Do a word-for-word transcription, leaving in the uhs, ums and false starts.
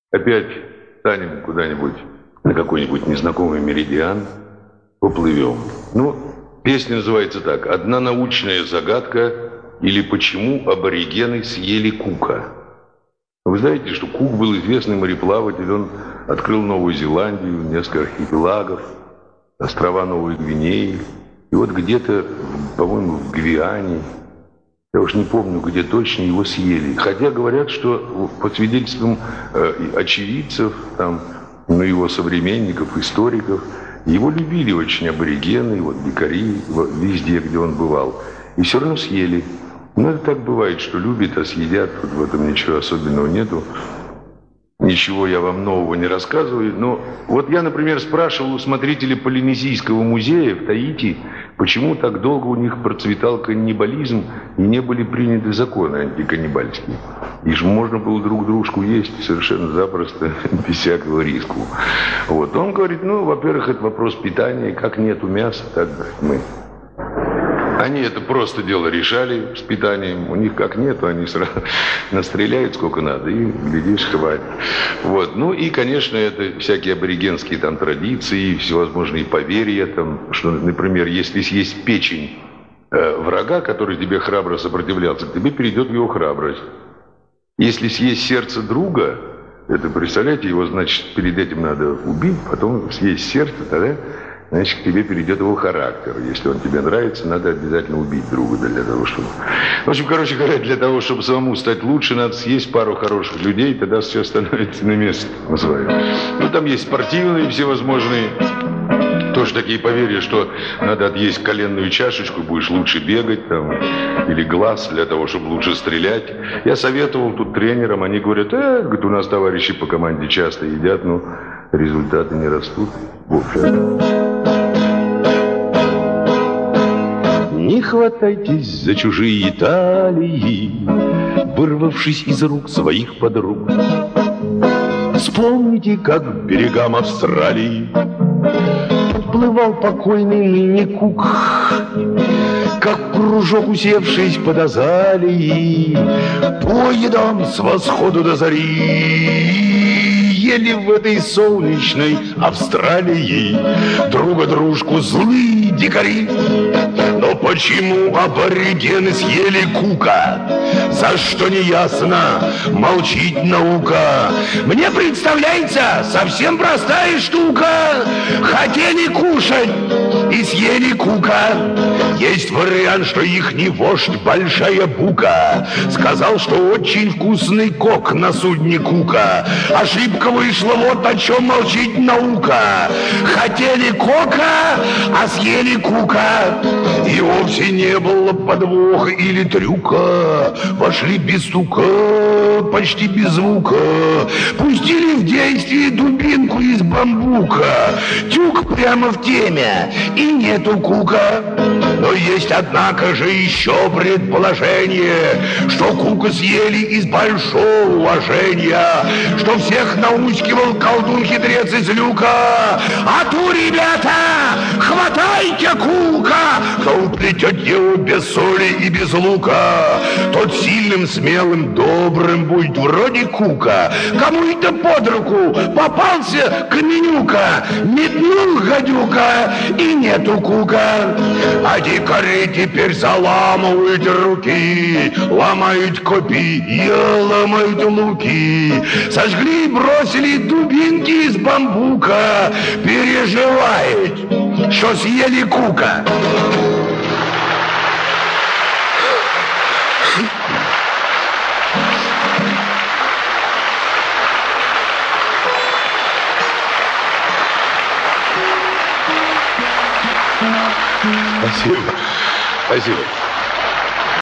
Опять станем куда-нибудь на какой-нибудь незнакомый меридиан, поплывем. Ну, песня называется так: «Одна научная загадка» или «Почему аборигены съели Кука». Вы знаете, что Кук был известный мореплаватель, он открыл Новую Зеландию, несколько архипелагов, острова Новой Гвинеи. И вот где-то, по-моему, в Гвиане, я уж не помню, где точно, его съели. Хотя говорят, что по свидетельствам э, очевидцев, там, ну, его современников, историков, его любили очень аборигены, вот, дикари, вот, везде, где он бывал. И все равно съели. Ну, это так бывает, что любят, а съедят. Вот в этом ничего особенного нету. Ничего я вам нового не рассказываю. Но вот я, например, спрашивал у смотрителей Полинезийского музея в Таити, почему так долго у них процветал каннибализм и не были приняты законы антиканнибальские. И же можно было друг дружку есть совершенно запросто, без всякого риска. Вот. Он говорит, ну, во-первых, это вопрос питания. Как нету мяса, так мы... Они это просто дело решали с питанием. У них как нету, они сразу настреляют сколько надо, и, глядишь, хватит. Вот. Ну и, конечно, это всякие аборигенские там традиции, всевозможные поверья, там, что, например, если съесть печень э, врага, который тебе храбро сопротивлялся, к тебе перейдет в его храбрость. Если съесть сердце друга, это, представляете, его, значит, перед этим надо убить, потом съесть сердце, тогда... значит, к тебе перейдет его характер. Если он тебе нравится, надо обязательно убить друга для того, чтобы... В общем, короче говоря, для того, чтобы самому стать лучше, надо съесть пару хороших людей, тогда все становится на место свое. Ну, там есть спортивные всевозможные, тоже такие поверья, что надо отъесть коленную чашечку, будешь лучше бегать, там, или глаз для того, чтобы лучше стрелять. Я советовал тут тренерам, они говорят, э, говорит, у нас товарищи по команде часто едят, но результаты не растут. В общем... Не хватайтесь за чужие талии, вырвавшись из рук своих подруг. Вспомните, как к берегам Австралии подплывал покойный ныне Кук, как кружок, усевшись под азалией, по едам с восхода до зари. Ели в этой солнечной Австралии друга дружку злые дикари. Но почему аборигены съели Кука? За что не ясно, молчит наука. Мне представляется совсем простая штука. Хотели кушать и съели Кука. Есть вариант, что ихний вождь Большая Бука сказал, что очень вкусный кок на судне Кука. Ошибка вышла, вот о чем молчит наука. Хотели кока, а съели Кука. И вовсе не было подвоха или трюка. Вошли без стука, почти без звука. Пустили в действие дубинку из бамбука. Тюк прямо в теме, и нету Кука. Но есть, однако же, еще предположение, что Кука съели из большого уважения, что всех наускивал колдун-хитрец из люка. А ту, ребята, хватайте Кука! Кто уплетет его без соли и без лука, тот сильным, смелым, добрым будет вроде Кука. Кому это под руку попался каменюка, метнул гадюка, и нету Кука. А дикари теперь заламывают руки, ломают копья, ломают луки, сожгли и бросили дубинки из бамбука, переживают, что съели Кука. Спасибо. Спасибо.